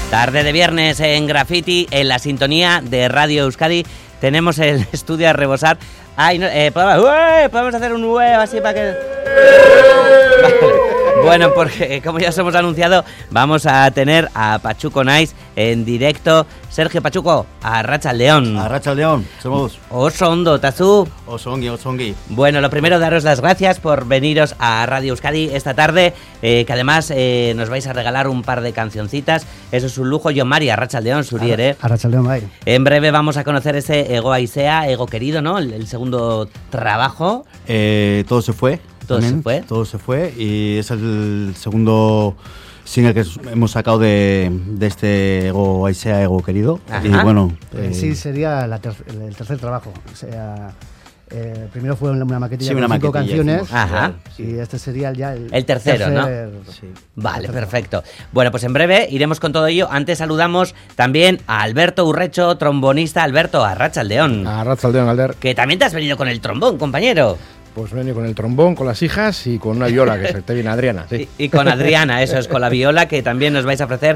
Tarde de viernes en Graffiti, en la sintonía de Radio Euskadi. Tenemos el estudio a rebosar. Ay, no, podemos hacer un huevo así para que... Vale. Bueno, porque como ya os hemos anunciado, vamos a tener a Pachuco Nice en directo. Sergio Pachuco, Arratsaldeon. Arratsaldeon, somos. Oso ondo, Tazu. Osongi. Bueno, lo primero, daros las gracias por veniros a Radio Euskadi esta tarde, que además nos vais a regalar un par de cancioncitas. Eso es un lujo. Jon Mari, Arratsaldeon, Zurier, Arratsaldeon, bai. En breve vamos a conocer ese Ego Aizea, Ego Querido, ¿no? El segundo trabajo. Todo se fue. Todo se fue y es el segundo single que hemos sacado de este Ego Aizea, Ego Querido. Ajá. Y bueno, sí, sería el tercer trabajo. O sea, primero fue una maquetilla con 5 canciones. Ajá. Y este sería ya el tercero, ¿no? Sí. Vale, perfecto. Bueno, pues en breve iremos con todo ello. Antes saludamos también a Alberto Urrecho, trombonista. Alberto, Arratsaldeon. Arratsaldeon, Alder. Que también te has venido con el trombón, compañero. Pues vengo con el trombón, con las hijas y con una viola, que se te viene Adriana. Sí. Y con Adriana, eso es, con la viola, que también nos vais a ofrecer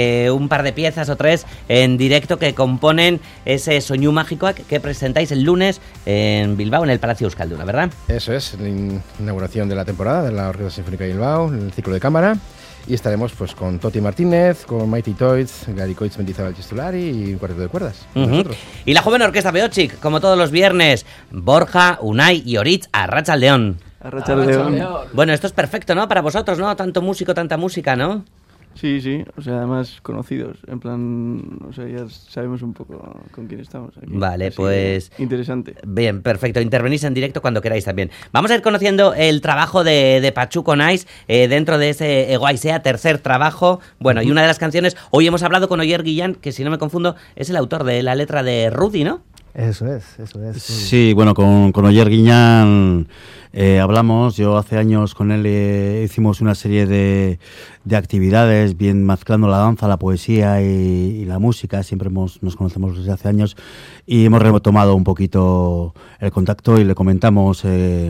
un par de piezas o tres en directo que componen ese Soñu Mágico que presentáis el lunes en Bilbao, en el Palacio Euskalduna, ¿verdad? Eso es, la inauguración de la temporada de la Orquesta Sinfónica de Bilbao, en el ciclo de cámara. Y estaremos pues con Toti Martínez, con Mighty Toys, Gary Coitz Mendizábal Chistulari y un cuarteto de cuerdas. Y la joven orquesta Beochik, como todos los viernes, Borja, Unai y Oritz, Arratsaldeon. Arratsaldeon. Bueno, esto es perfecto, ¿no? Para vosotros, ¿no? Tanto músico, tanta música, ¿no? Sí, o sea, además conocidos, en plan, o sea, ya sabemos un poco con quién estamos aquí. Vale, así pues... interesante. Bien, perfecto, intervenís en directo cuando queráis también. Vamos a ir conociendo el trabajo de Pachuco Nice dentro de ese Ego Aizea, tercer trabajo. Bueno, y una de las canciones, hoy hemos hablado con Oyer Guillán, que si no me confundo, es el autor de la letra de Rudy, ¿no? Eso es. Sí, bueno, con Oyer Guillán hablamos. Yo hace años con él hicimos una serie de actividades, bien mezclando la danza, la poesía y la música. Siempre nos conocemos desde hace años y hemos retomado un poquito el contacto y le comentamos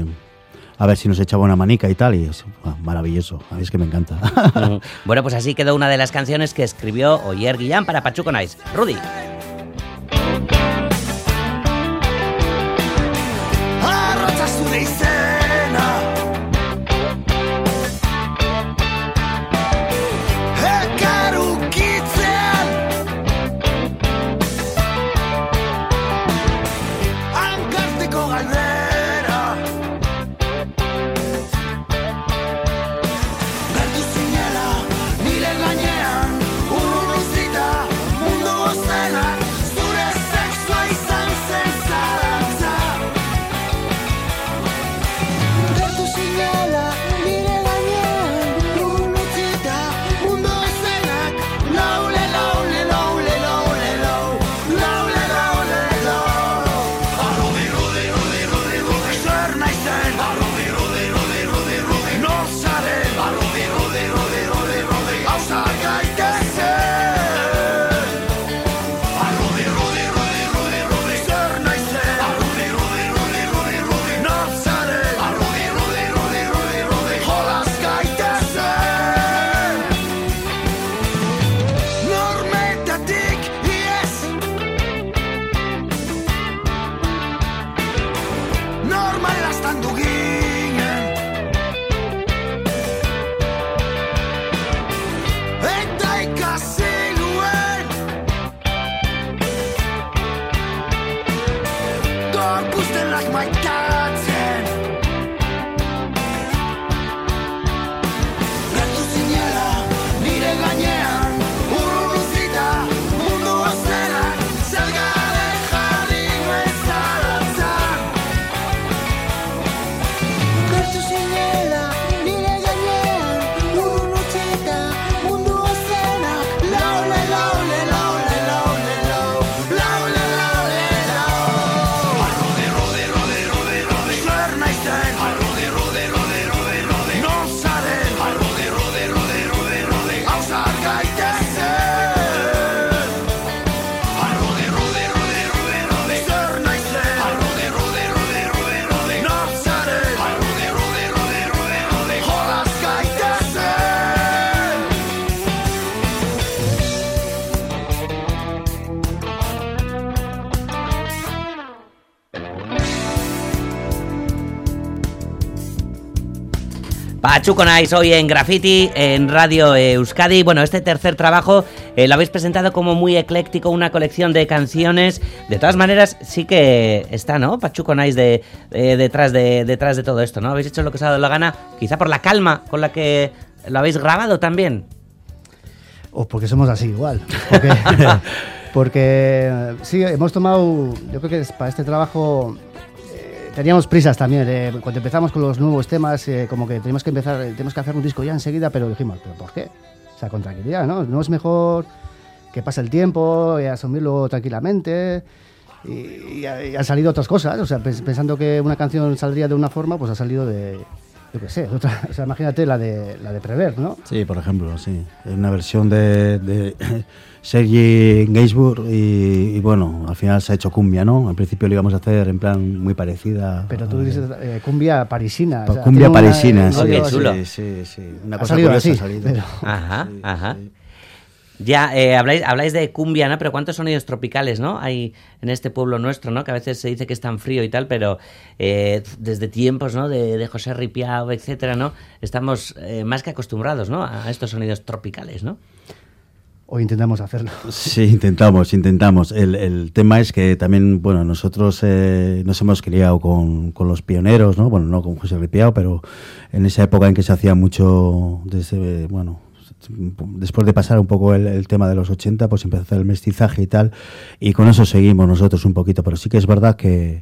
a ver si nos echaba una manica y tal, y es maravilloso, a mí es que me encanta. Bueno, pues así quedó una de las canciones que escribió Oyer Guillán para Pachuco Nice. Rudy. Mundu gozena Pachuco Nice hoy en Graffiti, en Radio Euskadi. Bueno, este tercer trabajo lo habéis presentado como muy ecléctico, una colección de canciones. De todas maneras, sí que está, ¿no? Pachuco Nice detrás de todo esto, ¿no? Habéis hecho lo que os ha dado la gana, quizá por la calma con la que lo habéis grabado también. O porque somos así, igual. Porque sí, hemos tomado, yo creo que para este trabajo teníamos prisas también. Cuando empezamos con los nuevos temas, como que tenemos que hacer un disco ya enseguida, pero dijimos, ¿pero por qué? O sea, con tranquilidad, ¿no? No es mejor que pase el tiempo y asumirlo tranquilamente. Y han salido otras cosas, o sea, pensando que una canción saldría de una forma, pues ha salido de, yo qué sé, otra. O sea, imagínate la de Prever, ¿no? Sí, por ejemplo, sí. Una versión de Sergi Gainsbourg y bueno, al final se ha hecho cumbia, ¿no? Al principio lo íbamos a hacer en plan muy parecida. Pero tú dices cumbia parisina. O sea, cumbia parisina, sí. Qué chulo. Sí. Una cosa curiosa así, ha salido. Pero... Ajá. Ya, habláis de cumbia, ¿no? Pero ¿cuántos sonidos tropicales, ¿no? Hay en este pueblo nuestro, ¿no? Que a veces se dice que es tan frío y tal, pero desde tiempos, ¿no? De José Ripiao, etcétera, ¿no? Estamos más que acostumbrados, ¿no? A estos sonidos tropicales, ¿no? O intentamos hacerlo. Sí, intentamos. El tema es que también, bueno, nosotros nos hemos criado con los pioneros, ¿no? Bueno, no con José Ripiao, pero en esa época en que se hacía mucho, después de pasar un poco el tema de los 80, pues empezó a hacer el mestizaje y tal, y con eso seguimos nosotros un poquito, pero sí que es verdad que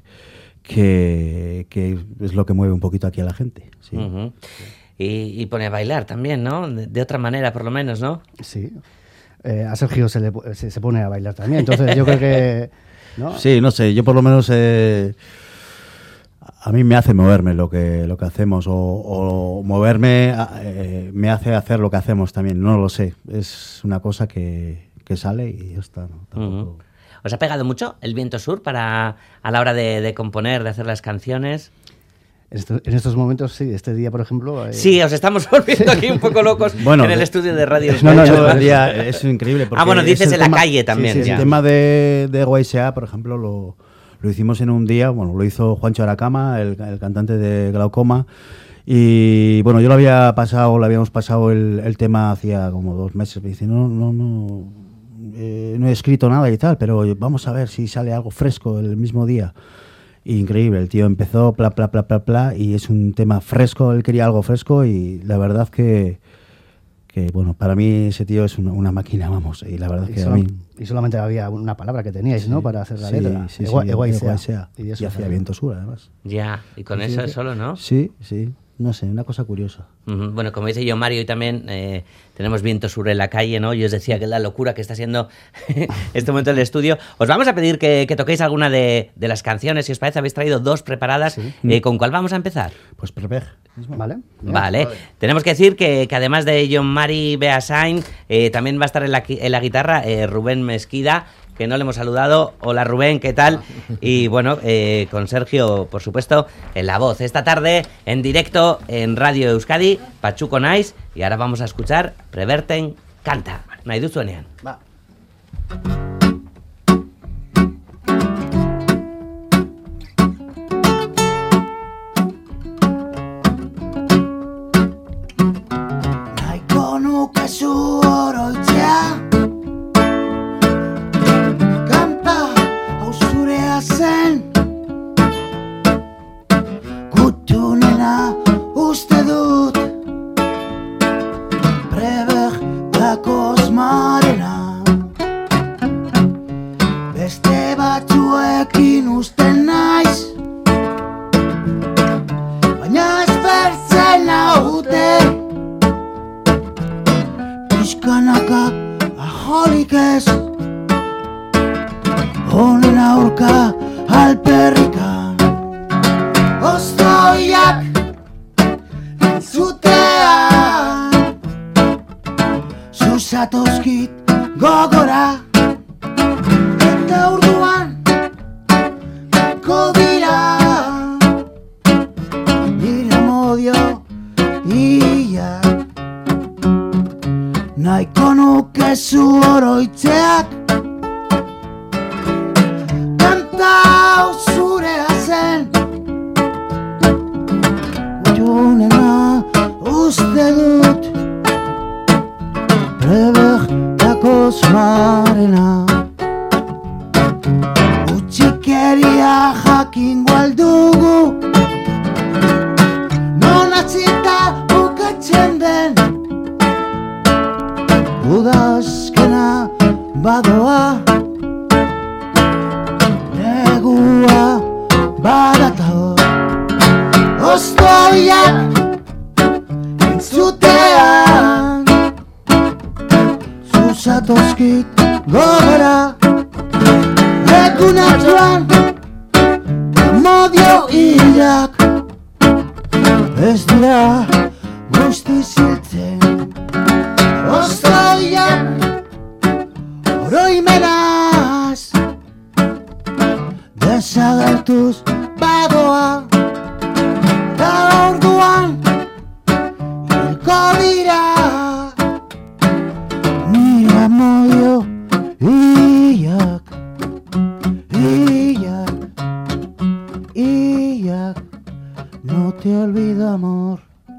es lo que mueve un poquito aquí a la gente. Sí. Uh-huh. Y pone a bailar también, ¿no? De otra manera, por lo menos, ¿no? Sí. A Sergio se pone a bailar también, entonces yo creo que... ¿no? Sí, no sé, yo por lo menos... a mí me hace moverme lo que hacemos o moverme me hace hacer lo que hacemos también, no lo sé, es una cosa que sale y ya está, ¿no? Tampoco... Uh-huh. ¿Os ha pegado mucho el viento sur a la hora de componer, de hacer las canciones? En estos momentos, sí. Este día, por ejemplo... Sí, os estamos volviendo aquí un poco locos en el estudio de Radio. El día es increíble. Bueno, dices en la calle también. Sí, el tema de YSA, por ejemplo, lo hicimos en un día. Bueno, lo hizo Juancho Aracama, el cantante de Glaucoma. Y bueno, yo le habíamos pasado el tema hacía como 2 meses. Me dice, no he escrito nada y tal, pero vamos a ver si sale algo fresco el mismo día. Increíble, el tío empezó pla, y es un tema fresco, él quería algo fresco y la verdad que bueno, para mí ese tío es una máquina, vamos, y la verdad que a mí... Y solamente había una palabra que teníais, ¿no?, para hacer la letra. Sí, y hacía viento sur, además. Ya, y con eso es solo, ¿no? Sí, no sé, una cosa curiosa. Uh-huh. Bueno, como dice yo, Mario, y también tenemos viento sur en la calle, ¿no? Yo os decía que es la locura que está siendo este momento del estudio. Os vamos a pedir que toquéis alguna de las canciones, si os parece. Habéis traído 2 preparadas. Sí. ¿Con cuál vamos a empezar? Pues Prever. Vale. Tenemos que decir que además de John Mari Beasain, también va a estar en la guitarra Rubén Mesquida, que no le hemos saludado. Hola Rubén, ¿qué tal? Y bueno, con Sergio, por supuesto, en la voz. Esta tarde, en directo, en Radio Euskadi, Pachuco Nice, y ahora vamos a escuchar Preverten Canta. Nahi duzuenean. Va. Nahiko nuke zu oroitzea, zen kutunena uste dut Prever dakoz marena beste batzuekin usten naiz baina ezbertzen naute pixkanaka aholik ez honen aurka alperrika oztoiak entzutea zuzatozkit gogora eta orduan kodira nire modio ia nahiko nuke zu oroitzeak zurea zen kutunena uste dut prebertako smarena utxikeria jakingo aldugu non atzita bukatzen den udazkena badoa negua badatago ostoiak entzutean zuzatozkit gogora egunatuan modio hilak ez dira guztiz hiltzen ostoiak oroimenaz desagertuz badoa da orduan hilko dira nire amodio hilak hilak no te olvido amor.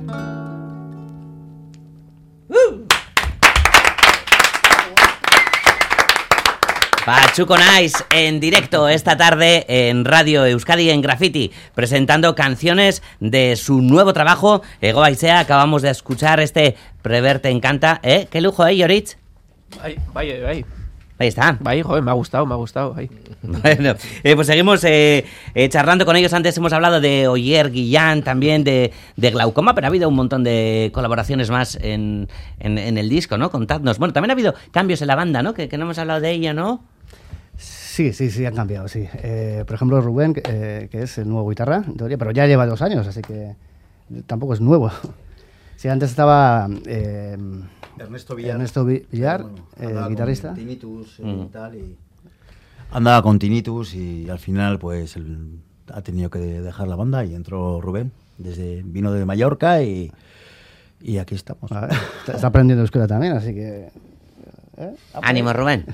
Pachuco Nice en directo esta tarde en Radio Euskadi en Graffiti, presentando canciones de su nuevo trabajo. Ego Aizea, acabamos de escuchar este Prever te encanta. Qué lujo, Yoritz. Ahí está. Ahí, joder, me ha gustado. Ahí. Bueno, pues seguimos charlando con ellos. Antes hemos hablado de Oyer Guillán, también de Glaucoma, pero ha habido un montón de colaboraciones más en el disco, ¿no? Contadnos. Bueno, también ha habido cambios en la banda, ¿no? Que no hemos hablado de ella, ¿no? Sí, han cambiado, sí. Por ejemplo, Rubén, que es el nuevo guitarra, en teoría, pero ya lleva 2 años, así que tampoco es nuevo. Sí, antes estaba Ernesto Villar, bueno, guitarrista. Con tinnitus y tal, y andaba con tinnitus y al final pues él ha tenido que dejar la banda y entró Rubén, vino de Mallorca y aquí estamos. A ver, está aprendiendo euskera también, así que... Ánimo, Rubén.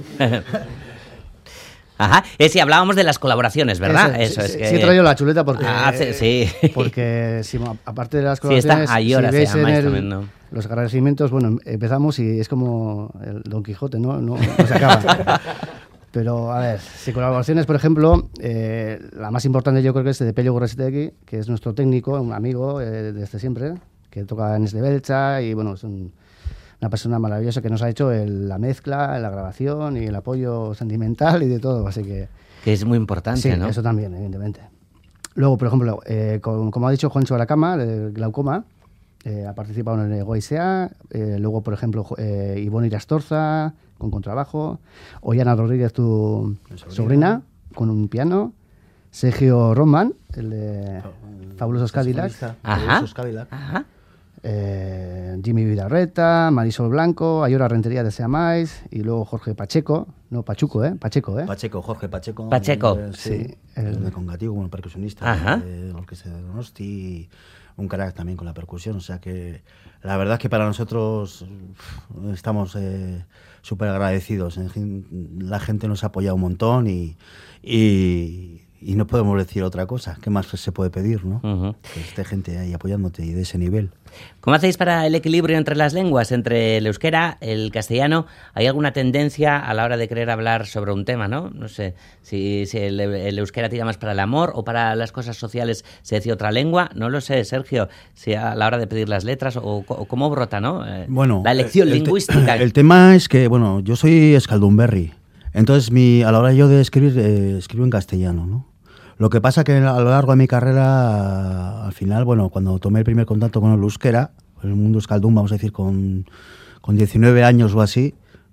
Ajá, sí, hablábamos de las colaboraciones, ¿verdad? Eso sí, es que... sí, he traído la chuleta porque... sí. Porque, aparte de las colaboraciones, Sí, está si veis en también, ¿no? Los agradecimientos, bueno, empezamos y es como el Don Quijote, no se acaba. Pero, a ver, si colaboraciones, por ejemplo, la más importante yo creo que es de Pello Gorrestequi, que es nuestro técnico, un amigo desde siempre, que toca en Esdebelcha y, bueno, es una persona maravillosa que nos ha hecho la mezcla, la grabación y el apoyo sentimental y de todo, así que... Que es muy importante, sí, ¿no? Eso también, evidentemente. Luego, por ejemplo, como ha dicho Juancho Aracama, de Glaucoma, ha participado en el Goisea. Luego, por ejemplo, Ivonne Irastorza, con contrabajo. Ollana Rodríguez, tu sobrina, con un piano. Sergio Roman, el de Fabulosos Cadillacs. Ajá. Jimmy Vidarreta, Marisol Blanco, Ayora Rentería de Seamáis, y luego Jorge Pacheco, no Pachuco, Jorge Pacheco. Pacheco. Sí, el de Congativo, como percusionista de la Orquesta de Donosti, un crack también con la percusión, o sea que la verdad es que para nosotros estamos súper agradecidos. La gente nos ha apoyado un montón y no podemos decir otra cosa. ¿Qué más se puede pedir, no? Que esté gente ahí apoyándote y de ese nivel. ¿Cómo hacéis para el equilibrio entre las lenguas, entre el euskera, el castellano? ¿Hay alguna tendencia a la hora de querer hablar sobre un tema, no? No sé, si el euskera tira más para el amor o para las cosas sociales se decía otra lengua. No lo sé, Sergio, si a la hora de pedir las letras o cómo brota, ¿no? Bueno, la elección lingüística. El tema es que, bueno, yo soy escaldunberri. Entonces, a la hora yo de escribir, escribo en castellano, ¿no? Lo que pasa que a lo largo de mi carrera, al final, bueno, cuando tomé el primer contacto con el euskera, el mundo euskaldun, vamos a decir, con 19 años o así,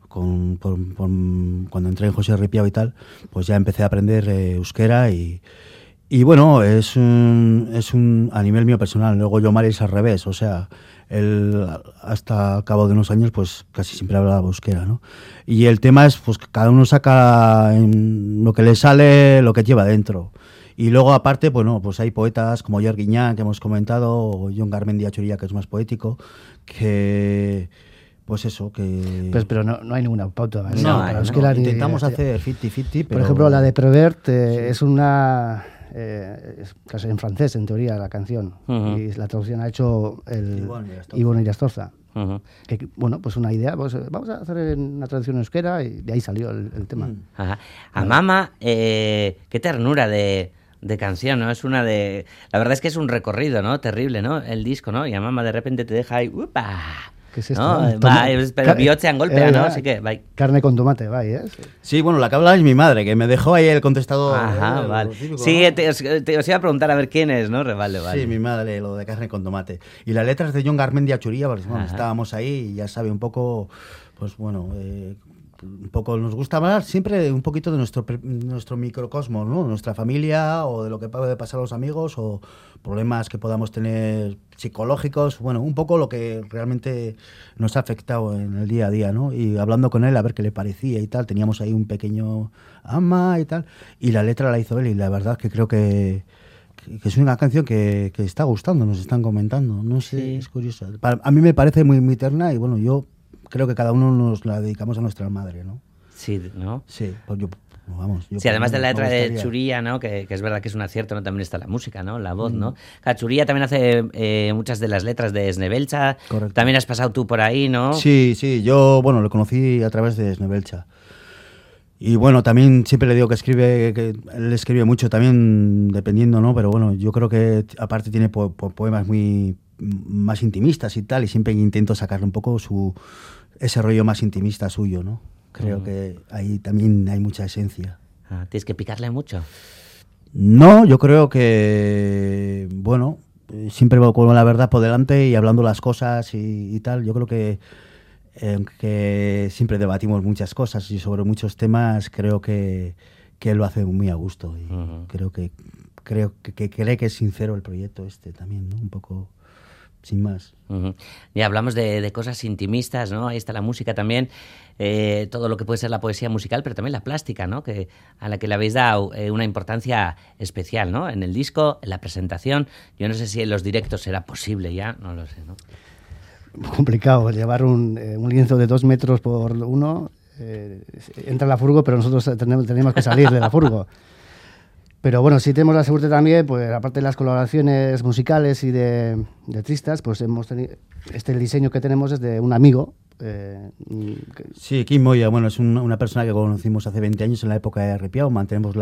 cuando entré en José Ripiao y tal, pues ya empecé a aprender euskera y bueno, es un a nivel mío personal. Luego yo Mari es al revés, o sea, él hasta al cabo de unos años pues casi siempre hablaba euskera, ¿no? Y el tema es pues que cada uno saca en lo que le sale, lo que lleva dentro. Y luego aparte, bueno, pues hay poetas como Oyer Guillán, que hemos comentado, o Jon Garmendia Churilla, que es más poético, que pues eso, que... Pero no hay ninguna pauta, ¿vale? No, intentamos hacer 50-50, pero... Por ejemplo, la de Prevert es una es casi en francés, en teoría, la canción. Y la traducción ha hecho el Ivonne Irastorza. Que, bueno, pues una idea, pues vamos a hacer una traducción en euskera y de ahí salió el tema. Ajá. A Mama, qué ternura de canción, ¿no? Es una de... La verdad es que es un recorrido, ¿no? Terrible, ¿no? El disco, ¿no? Y a Mama de repente te deja ahí... ¡Upa! ¿Qué es esto? ¿No? Pero bihotzean golpea, ¿no? Así que, bye. Carne con tomate, ¿eh? Sí, bueno, la que habla es mi madre, que me dejó ahí el contestador. Ajá, vale. Típico, Sí, ¿no? os iba a preguntar a ver quién es, ¿no? Vale. Sí, mi madre, lo de carne con tomate. Y la letra es de John Garmendia Churía, porque bueno, estábamos ahí y ya sabe un poco, pues bueno, un poco nos gusta hablar siempre un poquito de nuestro microcosmos, ¿no? Nuestra familia o de lo que puede pasar a los amigos o problemas que podamos tener psicológicos, bueno, un poco lo que realmente nos ha afectado en el día a día, ¿no? Y hablando con él a ver qué le parecía y tal, teníamos ahí un pequeño ama y tal, y la letra la hizo él y la verdad que creo que es una canción que está gustando, nos están comentando, no sé, sí. Es curiosa. A mí me parece muy, muy tierna y bueno, yo creo que cada uno nos la dedicamos a nuestra madre, ¿no? Sí, ¿no? Sí, pues yo, vamos. Sí, además de la letra de Churía, ¿no? Que es verdad que es un acierto, ¿no? También está la música, ¿no? La voz, ¿no? Churía también hace muchas de las letras de Snebelcha. Correcto. También has pasado tú por ahí, ¿no? Sí, yo, bueno, lo conocí a través de Snebelcha. Y bueno, también siempre le digo que él escribe mucho también, dependiendo, ¿no? Pero bueno, yo creo que aparte tiene poemas muy más intimistas y tal, y siempre intento sacarle un poco ese rollo más intimista suyo, ¿no? Creo que ahí también hay mucha esencia. ¿Tienes que picarle mucho? No, yo creo que, bueno, siempre voy con la verdad por delante y hablando las cosas y tal. Yo creo que siempre debatimos muchas cosas y sobre muchos temas, creo que él lo hace muy a gusto y creo que cree que es sincero el proyecto este también, ¿no? Un poco sin más. Ya hablamos de cosas intimistas, ¿no? Ahí está la música también, todo lo que puede ser la poesía musical, pero también la plástica, ¿no? A la que le habéis dado una importancia especial, ¿no? En el disco, en la presentación. Yo no sé si en los directos será posible ya, no lo sé, ¿no? Complicado, llevar un lienzo de 2 metros por 1, entra la furgo, pero nosotros tenemos que salir de la furgo. Pero bueno, sí tenemos la suerte también, pues aparte de las colaboraciones musicales y de tristas, pues hemos tenido, el diseño que tenemos es de un amigo. Sí, Kim Moya, bueno, es una persona que conocimos hace 20 años en la época de Arrepiao, mantenemos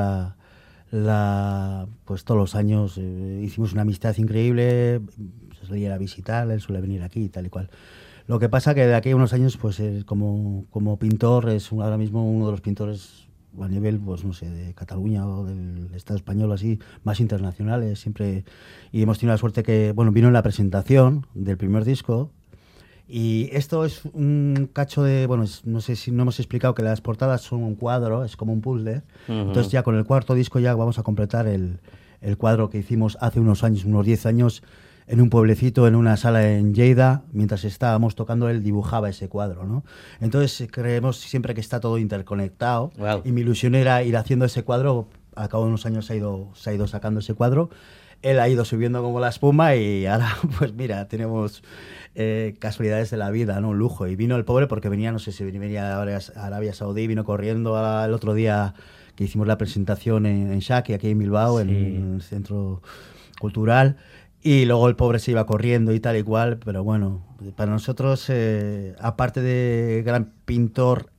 pues todos los años hicimos una amistad increíble, se solía a visitar, él suele venir aquí y tal y cual. Lo que pasa que de aquí a unos años, pues como pintor, es ahora mismo uno de los pintores a nivel, pues no sé, de Cataluña o del Estado español, así, más internacionales, siempre. Y hemos tenido la suerte que, bueno, vino en la presentación del primer disco. Y esto es un cacho de, bueno, no sé si no hemos explicado que las portadas son un cuadro, es como un puzzle. Entonces ya con el cuarto disco ya vamos a completar el cuadro que hicimos hace unos años, unos 10 años, en un pueblecito, en una sala en Lleida, mientras estábamos tocando, él dibujaba ese cuadro, ¿no? Entonces creemos siempre que está todo interconectado. Wow. Y mi ilusión era ir haciendo ese cuadro. A cabo de unos años se ha ido sacando ese cuadro. Él ha ido subiendo como la espuma y ahora, pues mira, tenemos casualidades de la vida, ¿no? Un lujo. Y vino el pobre porque venía, no sé si venía a Arabia Saudí, vino corriendo el otro día que hicimos la presentación en Shaki, aquí en Bilbao, en el Centro Cultural. Y luego el pobre se iba corriendo y tal y cual, pero bueno, para nosotros, aparte de gran pintor,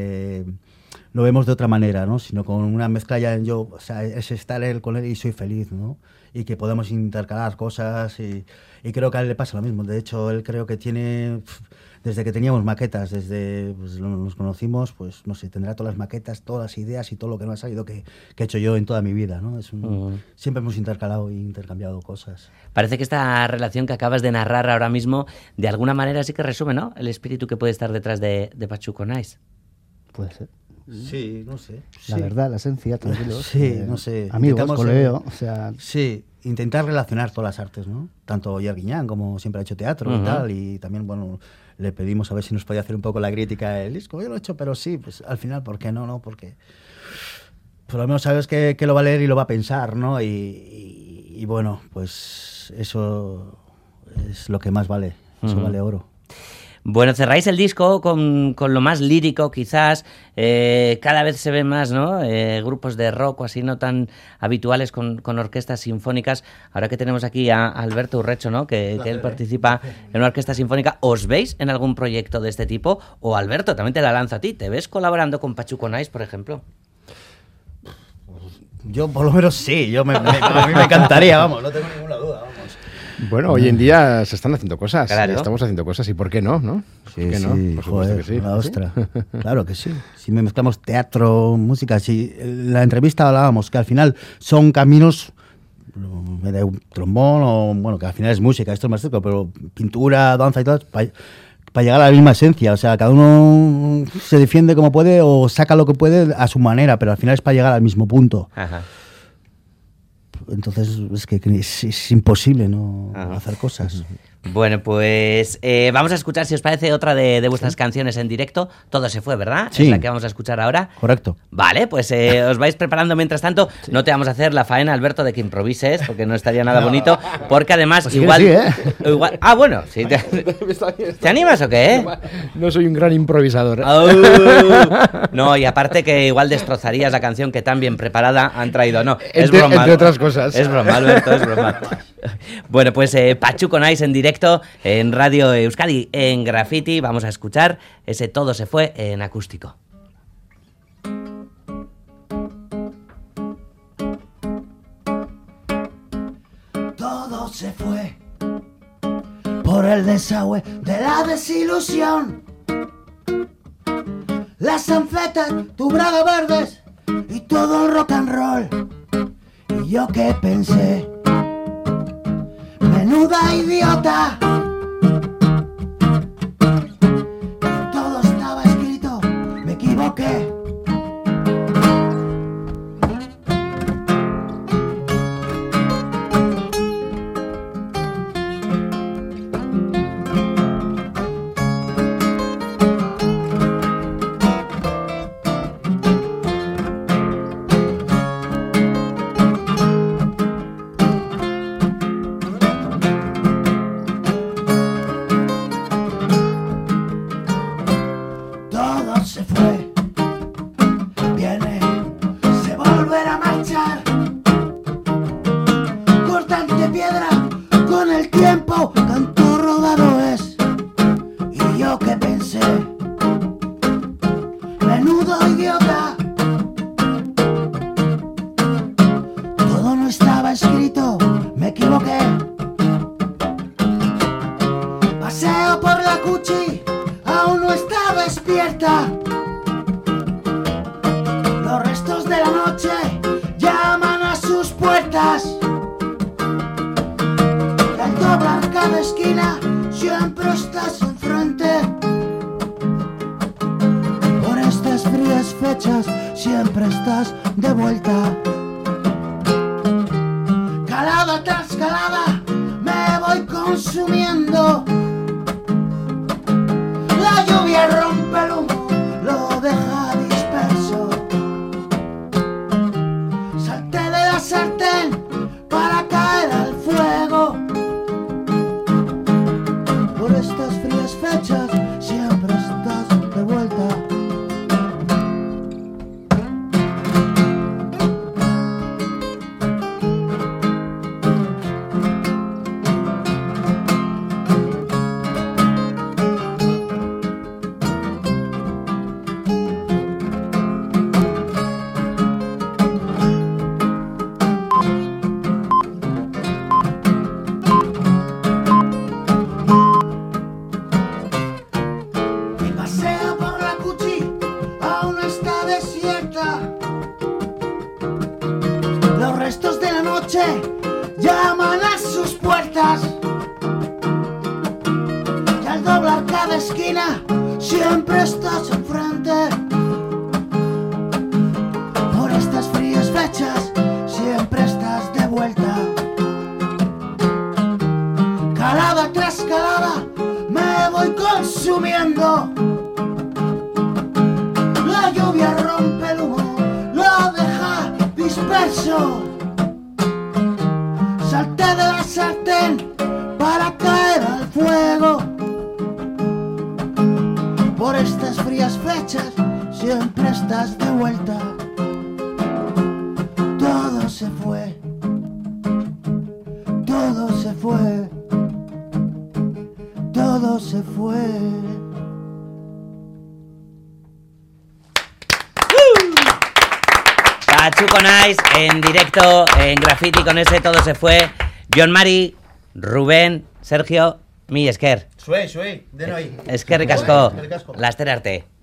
lo vemos de otra manera, ¿no? Sino con una mezcla ya en yo, o sea, es estar él con él y soy feliz, ¿no? Y que podemos intercalar cosas y creo que a él le pasa lo mismo. De hecho, él creo que tiene, desde que teníamos maquetas, desde pues, nos conocimos, pues no sé, tendrá todas las maquetas, todas las ideas y todo lo que no ha salido que he hecho yo en toda mi vida, ¿no? Siempre hemos intercalado e intercambiado cosas. Parece que esta relación que acabas de narrar ahora mismo, de alguna manera sí que resume, ¿no? El espíritu que puede estar detrás de Pachuco Nice. Puede ser. Sí, no sé. La verdad, la esencia, tranquilos. Sí, no sé. Amigos, colegio, o sea... Sí, intentar relacionar todas las artes, ¿no? Tanto Yerguiñán, como siempre ha hecho teatro y tal, y también, bueno, le pedimos a ver si nos podía hacer un poco la crítica del disco. Yo lo he hecho, pero sí, pues al final, ¿por qué no? ¿No? Porque por lo menos sabes que lo va a leer y lo va a pensar, ¿no? Y bueno, pues eso es lo que más vale. Eso vale oro. Bueno, cerráis el disco con lo más lírico, quizás. Cada vez se ven más, ¿no? Grupos de rock o así no tan habituales con orquestas sinfónicas. Ahora que tenemos aquí a Alberto Urrecho, ¿no? Que él participa en una orquesta sinfónica. ¿Os veis en algún proyecto de este tipo? O Alberto, también te la lanzo a ti. ¿Te ves colaborando con Pachuco Nice, por ejemplo? Yo por lo menos sí, a mí me encantaría, vamos, no tengo ninguna duda, vamos. Bueno, hoy en día se están haciendo cosas, claro. Estamos haciendo cosas, ¿y por qué no? Sí, ¿Por qué no? Por supuesto joder, que sí. la ostra. Claro que sí. Si mezclamos teatro, música, si en la entrevista hablábamos que al final son caminos de un trombón o, bueno, que al final es música, esto es más técnico, pero pintura, danza y todo, para llegar a la misma esencia. O sea, cada uno se defiende como puede o saca lo que puede a su manera, pero al final es para llegar al mismo punto. Ajá. Entonces es que es imposible no hacer cosas. Bueno, pues vamos a escuchar, si os parece, otra de vuestras canciones en directo. Todo se fue, ¿verdad? Sí. Es la que vamos a escuchar ahora. Correcto. Vale, pues os vais preparando mientras tanto. Sí. No te vamos a hacer la faena, Alberto, de que improvises, porque no estaría nada bonito. Porque además, pues igual, sí, igual... Ah, bueno, sí. ¿Te animas o qué? No soy un gran improvisador. No, y aparte que igual destrozarías la canción que tan bien preparada han traído. No, es broma. Entre otras cosas. Es broma, Alberto, es broma. Bueno, pues Pachuco Nice en directo en Radio Euskadi en Graffiti. Vamos a escuchar ese Todo se fue en acústico. Todo se fue por el desagüe de la desilusión. Las anfetas, tu braga verdes y todo el rock and roll. Y yo que pensé, menuda idiota, que todo estaba escrito, me equivoqué. Siempre estás de vuelta. Calada tras calada me voy consumiendo. La lluvia rompe el humo, lo deja disperso. Salté de la sartén para caer al fuego. Por estas frías fechas siempre estás de vuelta. Llaman a sus puertas y al doblar cada esquina siempre estás enfrente. Por estas frías fechas siempre estás de vuelta. Calada tras calada me voy consumiendo. La lluvia rompe el humo, lo deja disperso. Salté de la sartén para caer al fuego. por estas frías fechas siempre estás de vuelta. Todo se fue, todo se fue, todo se fue. Pachuco Nice en directo en Graffiti con ese Todo se fue. John Mari, Rubén, Sergio, mi esker. Suey, denoi. Eskerrik asko, laster arte.